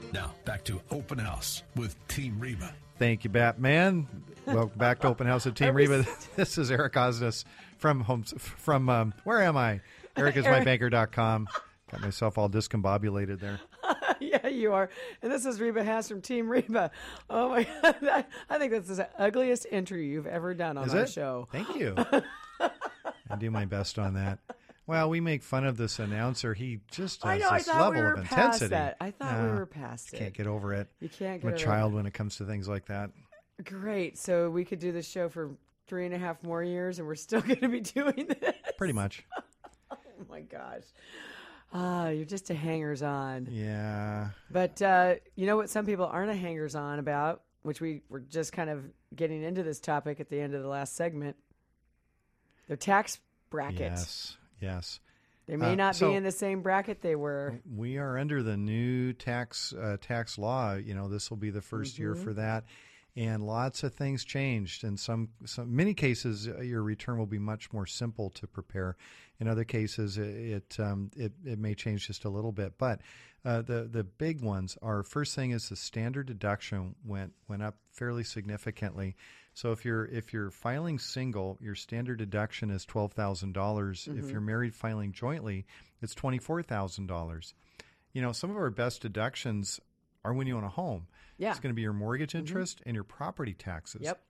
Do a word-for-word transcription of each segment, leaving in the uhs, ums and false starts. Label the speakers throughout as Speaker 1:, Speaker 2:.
Speaker 1: Now, back to Open House with Team Reba.
Speaker 2: Thank you, Batman. Welcome back to Open House with Team Reba. This is Eric Osnes from Homes from um, where am I? Eric is my banker dot com. Got myself all discombobulated there.
Speaker 3: Yeah, you are. And this is Reba Haas from Team Reba. Oh my God, I think that's the ugliest entry you've ever done on
Speaker 2: is
Speaker 3: our
Speaker 2: it?
Speaker 3: show.
Speaker 2: Thank you. I do my best on that. Well, we make fun of this announcer. He just has
Speaker 3: I know,
Speaker 2: this
Speaker 3: I thought
Speaker 2: level
Speaker 3: we were
Speaker 2: of
Speaker 3: past
Speaker 2: intensity.
Speaker 3: that. I thought
Speaker 2: no,
Speaker 3: we were past it.
Speaker 2: Can't get over it.
Speaker 3: You can't get
Speaker 2: I'm a
Speaker 3: over
Speaker 2: child
Speaker 3: it.
Speaker 2: when it comes to things like that.
Speaker 3: Great. So we could do this show for three and a half more years, and we're still going to be doing this.
Speaker 2: Pretty much.
Speaker 3: Oh my gosh. Ah, you're just a hangers-on.
Speaker 2: Yeah.
Speaker 3: But uh, you know what some people aren't a hangers-on about, which we were just kind of getting into this topic at the end of the last segment. Their tax brackets.
Speaker 2: Yes. Yes.
Speaker 3: They may
Speaker 2: Uh,
Speaker 3: not
Speaker 2: so
Speaker 3: be in the same bracket they were.
Speaker 2: We are under the new tax uh, tax law. You know, this will be the first
Speaker 3: Mm-hmm.
Speaker 2: year for that, and lots of things changed. In some, some many cases, uh, your return will be much more simple to prepare. In other cases, it it um, it, it may change just a little bit. But uh, the the big ones are, first thing is the standard deduction went went up fairly significantly. So if you're if you're filing single, your standard deduction is twelve thousand dollars.
Speaker 3: Mm-hmm.
Speaker 2: If you're married filing jointly, it's twenty four thousand dollars. You know, some of our best deductions are when you own a home.
Speaker 3: Yeah.
Speaker 2: It's going to be your mortgage interest and your property taxes.
Speaker 3: Yep.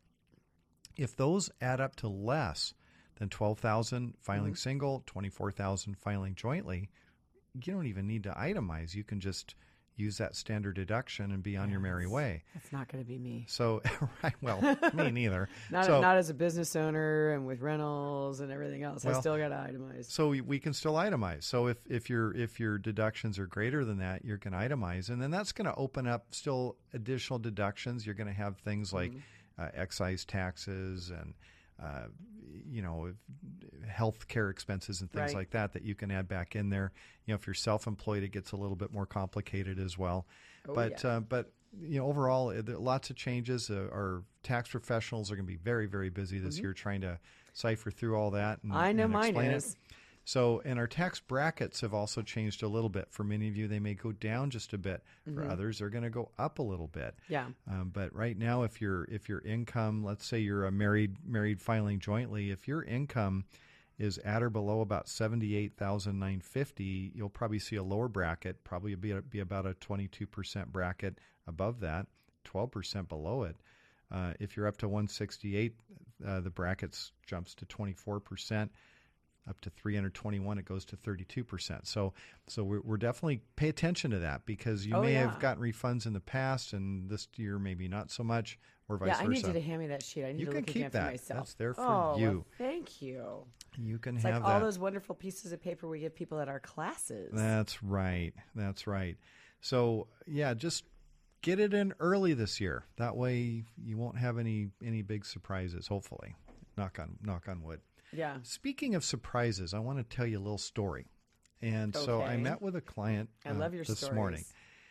Speaker 2: If those add up to less than twelve thousand dollars filing
Speaker 3: Mm-hmm.
Speaker 2: single, twenty-four thousand dollars filing jointly, you don't even need to itemize. You can just use that standard deduction and be on your merry way.
Speaker 3: That's not going to be me.
Speaker 2: So, right, well, me neither.
Speaker 3: Not
Speaker 2: so,
Speaker 3: not as a business owner and with rentals and everything else. I
Speaker 2: Well,
Speaker 3: still got to itemize.
Speaker 2: So we, we can still itemize. So if, if your if your deductions are greater than that, you can itemize, and then that's going to open up still additional deductions. You're going to have things like
Speaker 3: Mm-hmm.
Speaker 2: uh, excise taxes and uh, you know health care expenses and things
Speaker 3: Right.
Speaker 2: like that that you can add back in there. You know, if you're self-employed, it gets a little bit more complicated as well.
Speaker 3: Oh,
Speaker 2: but
Speaker 3: yeah.
Speaker 2: uh, but you know, overall, uh, there are lots of changes. Uh, our tax professionals are going to be very very busy this year trying to cipher through all that. And,
Speaker 3: Mm-hmm. I know
Speaker 2: and
Speaker 3: mine
Speaker 2: explain it.
Speaker 3: is.
Speaker 2: So, and our tax brackets have also changed a little bit. For many of you, they may go down just a bit. For
Speaker 3: Mm-hmm.
Speaker 2: others, they're going to go up a little bit.
Speaker 3: Yeah.
Speaker 2: Um, but right now, if your if your income, let's say you're a married married filing jointly, if your income is at or below about seventy-eight thousand nine hundred fifty, you'll probably see a lower bracket. Probably be a, be about a twenty-two percent bracket above that, twelve percent below it. Uh, if you're up to one hundred sixty-eight, uh, the brackets jumps to twenty-four percent. Up to three hundred twenty-one, it goes to thirty-two percent. So, so we're, we're definitely pay attention to that, because you
Speaker 3: Oh,
Speaker 2: may
Speaker 3: yeah.
Speaker 2: have gotten refunds in the past, and this year maybe not so much, or vice
Speaker 3: Yeah, I
Speaker 2: versa.
Speaker 3: need you to hand me that sheet. I need
Speaker 2: You
Speaker 3: to
Speaker 2: can
Speaker 3: look
Speaker 2: keep
Speaker 3: again for
Speaker 2: that.
Speaker 3: myself.
Speaker 2: That's there for
Speaker 3: oh,
Speaker 2: you.
Speaker 3: Well, thank you.
Speaker 2: You can
Speaker 3: It's
Speaker 2: have
Speaker 3: like all
Speaker 2: that.
Speaker 3: those wonderful pieces of paper we give people at our classes.
Speaker 2: That's right. That's right. So, yeah, just get it in early this year. That way, you won't have any any big surprises. Hopefully, knock on knock on wood.
Speaker 3: Yeah.
Speaker 2: Speaking of surprises, I want to tell you a little story. And so I
Speaker 3: Okay.
Speaker 2: met with a client
Speaker 3: I
Speaker 2: uh,
Speaker 3: love your
Speaker 2: this
Speaker 3: stories.
Speaker 2: morning.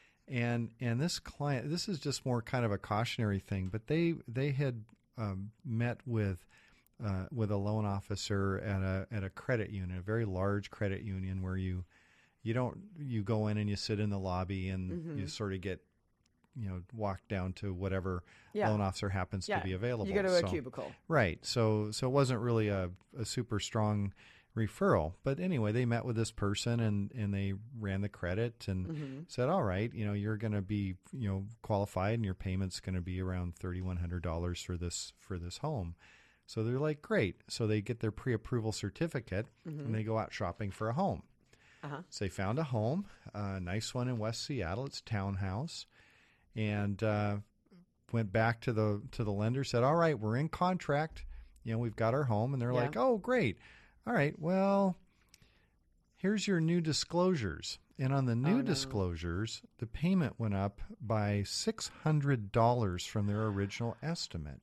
Speaker 2: And and this client, this is just more kind of a cautionary thing, but they they had um, met with uh, with a loan officer at a at a credit union, a very large credit union, where you you don't you go in and you sit in the lobby and
Speaker 3: Mm-hmm.
Speaker 2: you sort of get you know walk down to whatever
Speaker 3: Yeah.
Speaker 2: loan officer happens
Speaker 3: Yeah.
Speaker 2: to be available.
Speaker 3: You go to a
Speaker 2: So-
Speaker 3: cubicle.
Speaker 2: Right. So so it wasn't really a, a super strong referral. But anyway, they met with this person and, and they ran the credit and
Speaker 3: Mm-hmm.
Speaker 2: said, all right, you know, you're going to be, you know, qualified and your payment's going to be around thirty-one hundred dollars for this for this home. So they're like, great. So they get their pre-approval certificate
Speaker 3: Mm-hmm.
Speaker 2: and they go out shopping for a home.
Speaker 3: Uh-huh.
Speaker 2: So they found a home, a nice one in West Seattle. It's a townhouse. And uh, went back to the to the lender, said, all right, we're in contract. You know, we've got our home. And they're
Speaker 3: Yeah.
Speaker 2: like, oh, great. All right, well, here's your new disclosures. And on the new
Speaker 3: Oh, no.
Speaker 2: disclosures, the payment went up by six hundred dollars from their original estimate.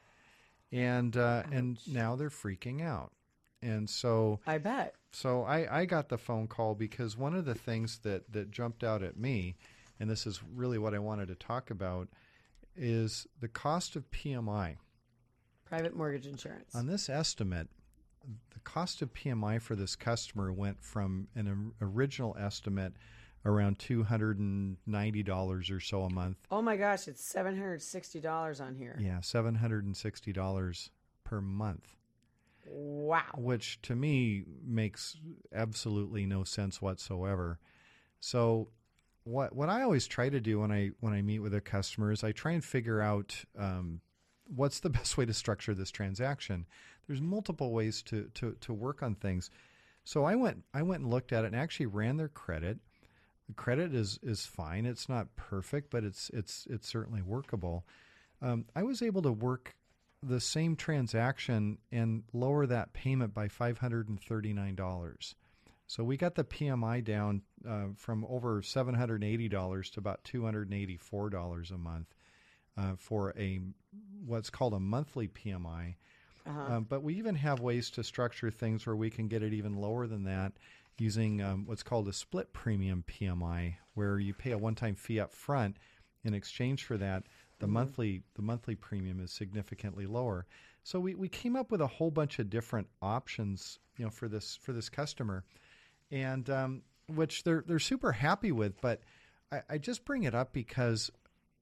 Speaker 2: And uh, and now they're freaking out. And so
Speaker 3: I bet.
Speaker 2: so I, I got the phone call because one of the things that, that jumped out at me, and this is really what I wanted to talk about, is the cost of P M I.
Speaker 3: Private mortgage insurance.
Speaker 2: On this estimate, the cost of P M I for this customer went from an or- original estimate around two hundred ninety dollars or so a month.
Speaker 3: Oh my gosh, it's seven hundred sixty dollars on here.
Speaker 2: Yeah, seven hundred sixty dollars per month.
Speaker 3: Wow.
Speaker 2: Which to me makes absolutely no sense whatsoever. So what what I always try to do when I when I meet with a customer is I try and figure out um, what's the best way to structure this transaction. There's multiple ways to, to, to work on things. So I went I went and looked at it and actually ran their credit. The credit is is fine. It's not perfect, but it's it's it's certainly workable. Um, I was able to work the same transaction and lower that payment by five hundred thirty-nine dollars. So we got the P M I down uh, from over seven hundred eighty dollars to about two hundred eighty-four dollars a month uh, for a what's called a monthly P M I. Uh-huh. Um, but we even have ways to structure things where we can get it even lower than that using um, what's called a split premium P M I, where you pay a one-time fee up front. In exchange for that, the mm-hmm. monthly the monthly premium is significantly lower. So we, we came up with a whole bunch of different options, you know, for this for this customer, and um, which they're they're super happy with. But I, I just bring it up because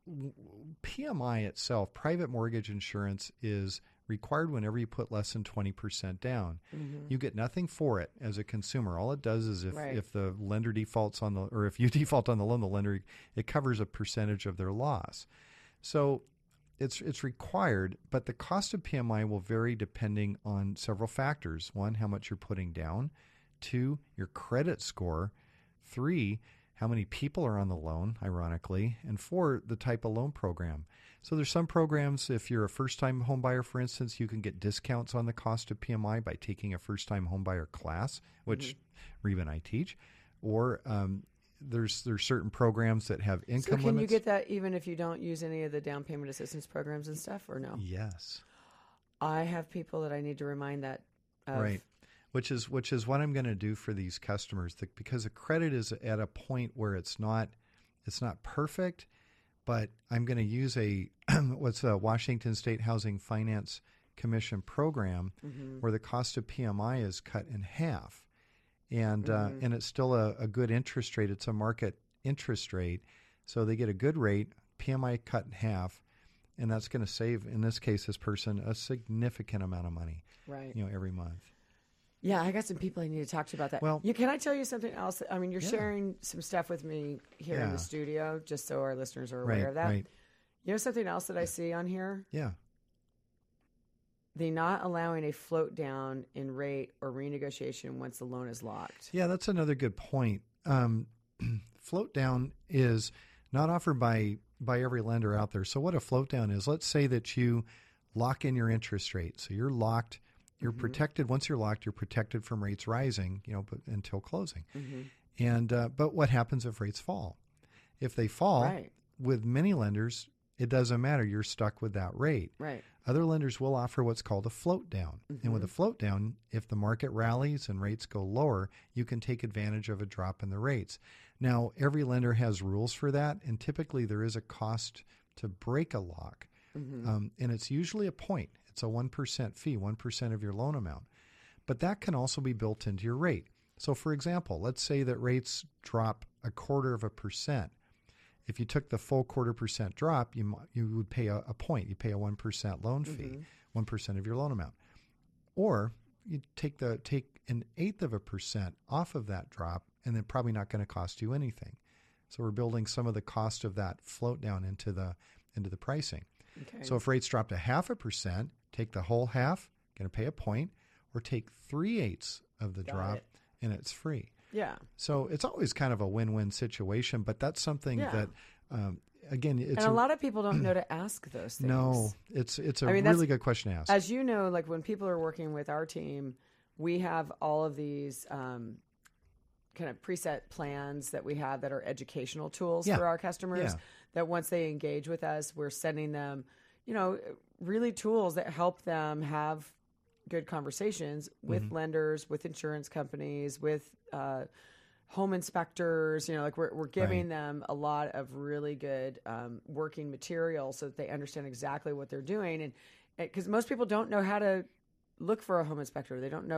Speaker 2: P M I itself, private mortgage insurance, is required whenever you put less than twenty percent down. Mm-hmm. You get nothing for it as a consumer. All it does is if,
Speaker 3: right.
Speaker 2: if the lender defaults on the, or if you default on the loan, the lender, it covers a percentage of their loss. So it's it's required, but the cost of P M I will vary depending on several factors. One, how much you're putting down. Two, your credit score. Three, how many people are on the loan, ironically. And four, the type of loan program. So there's some programs, if you're a first-time home buyer, for instance, you can get discounts on the cost of P M I by taking a first-time home buyer class, which mm-hmm. Reba and I teach. Or um, there's there's certain programs that have income limits.
Speaker 3: So can limits. You get that even if you don't use any of the down payment assistance programs and stuff, or no?
Speaker 2: Yes.
Speaker 3: I have people that I need to remind that of.
Speaker 2: Right. Which is which is what I'm going to do for these customers, the, because the credit is at a point where it's not it's not perfect, but I'm going to use a what's a Washington State Housing Finance Commission program mm-hmm. where the cost of P M I is cut in half, and mm-hmm. uh, and it's still a, a good interest rate. It's a market interest rate, so they get a good rate. P M I cut in half, and that's going to save, in this case, this person a significant amount of money.
Speaker 3: Right.
Speaker 2: You know, every month.
Speaker 3: Yeah, I got some people I need to talk to you about that.
Speaker 2: Well,
Speaker 3: you, can I tell you something else? I mean, you're
Speaker 2: yeah.
Speaker 3: sharing some stuff with me here
Speaker 2: yeah.
Speaker 3: in the studio, just so our listeners are aware
Speaker 2: right,
Speaker 3: of that.
Speaker 2: Right.
Speaker 3: You know something else that I see on here?
Speaker 2: Yeah.
Speaker 3: The not allowing a float down in rate or renegotiation once the loan is locked.
Speaker 2: Yeah, that's another good point. Um, float down is not offered by by every lender out there. So what a float down is, let's say that you lock in your interest rate. So you're locked. You're mm-hmm. protected. Once you're locked, you're protected from rates rising, you know, but until closing. Mm-hmm. And uh, but what happens if rates fall? If they fall,
Speaker 3: right.
Speaker 2: with many lenders, it doesn't matter. You're stuck with that rate.
Speaker 3: Right.
Speaker 2: Other lenders will offer what's called a float down. Mm-hmm. And with a float down, if the market rallies and rates go lower, you can take advantage of a drop in the rates. Now, every lender has rules for that, and typically there is a cost to break a lock. Mm-hmm. Um, and it's usually a point. It's a one percent fee, one percent of your loan amount. But that can also be built into your rate. So, for example, let's say that rates drop a quarter of a percent. If you took the full quarter percent drop, you you would pay a, a point. You pay a one percent loan fee, mm-hmm. one percent of your loan amount. Or you take the take an eighth of a percent off of that drop, and then probably not going to cost you anything. So we're building some of the cost of that float down into the into the pricing.
Speaker 3: Okay.
Speaker 2: So if rates dropped a half a percent, take the whole half, going to pay a point, or take three eighths of the
Speaker 3: Got
Speaker 2: drop,
Speaker 3: it.
Speaker 2: and it's free.
Speaker 3: Yeah.
Speaker 2: So it's always kind of a win-win situation, but that's something
Speaker 3: yeah.
Speaker 2: that, um, again, it's
Speaker 3: and a, a lot of people don't know to ask those things.
Speaker 2: No, it's it's a
Speaker 3: I mean,
Speaker 2: really good question to ask.
Speaker 3: As you know, like when people are working with our team, we have all of these um, kind of preset plans that we have that are educational tools
Speaker 2: Yeah.
Speaker 3: for our customers.
Speaker 2: Yeah.
Speaker 3: That once they engage with us, we're sending them, you know, really tools that help them have good conversations with mm-hmm. lenders, with insurance companies, with uh, home inspectors. You know, like we're we're giving
Speaker 2: Right.
Speaker 3: them a lot of really good um, working material so that they understand exactly what they're doing. And because most people don't know how to look for a home inspector, they don't know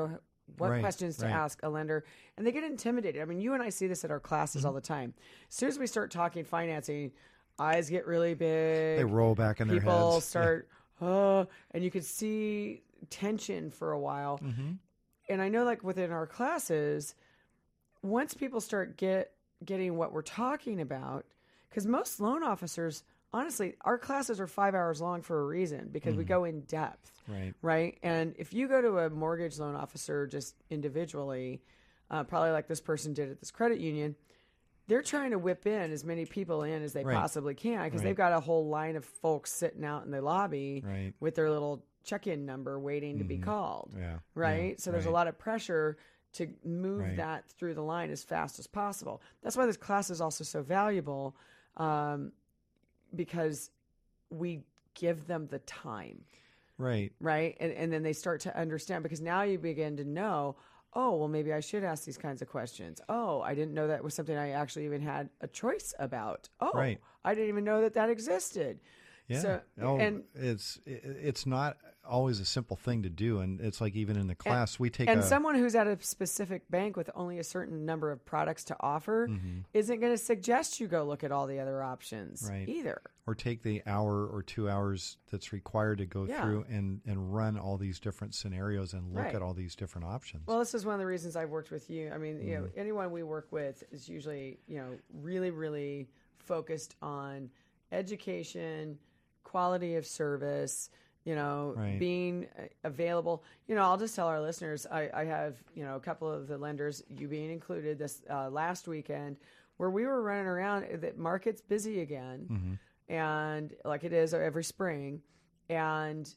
Speaker 3: what
Speaker 2: Right,
Speaker 3: questions to
Speaker 2: right.
Speaker 3: ask a lender, and they get intimidated. I mean, you and I see this at our classes
Speaker 2: Mm-hmm.
Speaker 3: all the time. As soon as we start talking financing, eyes get really big.
Speaker 2: They roll back in their
Speaker 3: People
Speaker 2: heads.
Speaker 3: start, oh, and you could see tension for a while.
Speaker 2: Mm-hmm.
Speaker 3: And I know, like within our classes, once people start get getting what we're talking about, because most loan officers, honestly, our classes are five hours long for a reason, because we go in depth,
Speaker 2: Right.
Speaker 3: right? And if you go to a mortgage loan officer just individually, uh, probably like this person did at this credit union, they're trying to whip in as many people in as they
Speaker 2: Right.
Speaker 3: possibly can, because
Speaker 2: Right.
Speaker 3: they've got a whole line of folks sitting out in the lobby
Speaker 2: Right.
Speaker 3: with their little check-in number waiting to be called.
Speaker 2: Yeah.
Speaker 3: Right?
Speaker 2: Yeah.
Speaker 3: So there's a
Speaker 2: Right.
Speaker 3: lot of pressure to move
Speaker 2: Right.
Speaker 3: that through the line as fast as possible. That's why this class is also so valuable, um, because we give them the time,
Speaker 2: Right.
Speaker 3: right? And, and then they start to understand, because now you begin to know, oh, well, maybe I should ask these kinds of questions. Oh, I didn't know that was something I actually even had a choice about. Oh,
Speaker 2: Right.
Speaker 3: I didn't even know that that existed.
Speaker 2: Yeah.
Speaker 3: So,
Speaker 2: oh,
Speaker 3: and
Speaker 2: it's it- it's not always a simple thing to do, and it's like even in the class we take
Speaker 3: and
Speaker 2: a
Speaker 3: someone who's at a specific bank with only a certain number of products to offer isn't going to suggest you go look at all the other options
Speaker 2: Right.
Speaker 3: either.
Speaker 2: or take the hour or two hours that's required to go
Speaker 3: Yeah.
Speaker 2: through and and run all these different scenarios and look
Speaker 3: Right.
Speaker 2: at all these different options.
Speaker 3: Well, this is one of the reasons I've worked with you. I mean, you know,
Speaker 2: Mm-hmm.
Speaker 3: anyone we work with is usually, you know, really, really focused on education, quality of service, you know,
Speaker 2: Right.
Speaker 3: being uh, available. You know, I'll just tell our listeners, I, I have, you know, a couple of the lenders, you being included, this uh, last weekend, where we were running around. The market's busy again,
Speaker 2: Mm-hmm.
Speaker 3: and like it is every spring, and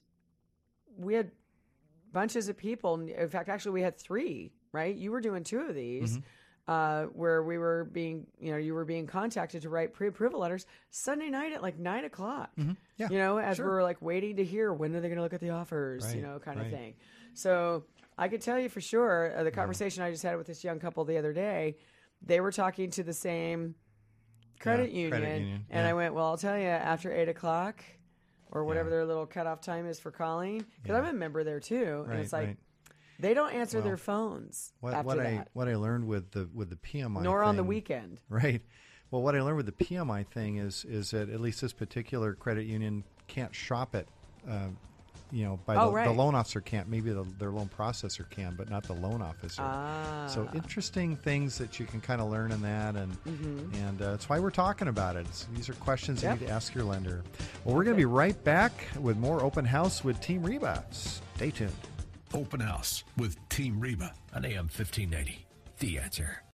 Speaker 3: we had bunches of people. In fact, actually, we had three. Right, you were doing two of these, uh, where we were being, you know, you were being contacted to write pre-approval letters Sunday night at like nine o'clock.
Speaker 2: Yeah,
Speaker 3: You know, as
Speaker 2: sure.
Speaker 3: we're like waiting to hear when are they going to look at the offers, you
Speaker 2: Right,
Speaker 3: know, kind
Speaker 2: right.
Speaker 3: of thing. So I could tell you for sure, uh, the conversation I just had with this young couple the other day, they were talking to the same credit,
Speaker 2: Yeah,
Speaker 3: union,
Speaker 2: credit union,
Speaker 3: and
Speaker 2: yeah.
Speaker 3: I went, well, I'll tell you, after eight o'clock or whatever
Speaker 2: Yeah.
Speaker 3: their little cutoff time is for calling, because
Speaker 2: Yeah.
Speaker 3: I'm a member there too, and
Speaker 2: Right,
Speaker 3: it's like
Speaker 2: right.
Speaker 3: they don't answer
Speaker 2: Well,
Speaker 3: their phones
Speaker 2: What,
Speaker 3: after
Speaker 2: what I
Speaker 3: that,
Speaker 2: what I learned with the with the P M I
Speaker 3: nor on the
Speaker 2: thing-
Speaker 3: weekend.
Speaker 2: Right. Well, what I learned with the P M I thing is is that at least this particular credit union can't shop it. Uh, you know, by
Speaker 3: Oh,
Speaker 2: the,
Speaker 3: right.
Speaker 2: the loan officer can't. Maybe the, their loan processor can, but not the loan officer.
Speaker 3: Ah,
Speaker 2: So interesting things that you can kind of learn in that, and and uh, that's why we're talking about it. It's, these are questions
Speaker 3: Yep.
Speaker 2: you need to ask your lender. Well, we're going to be right back with more Open House with Team Reba. Stay tuned.
Speaker 1: Open House with Team Reba on A M fifteen ninety. The Answer.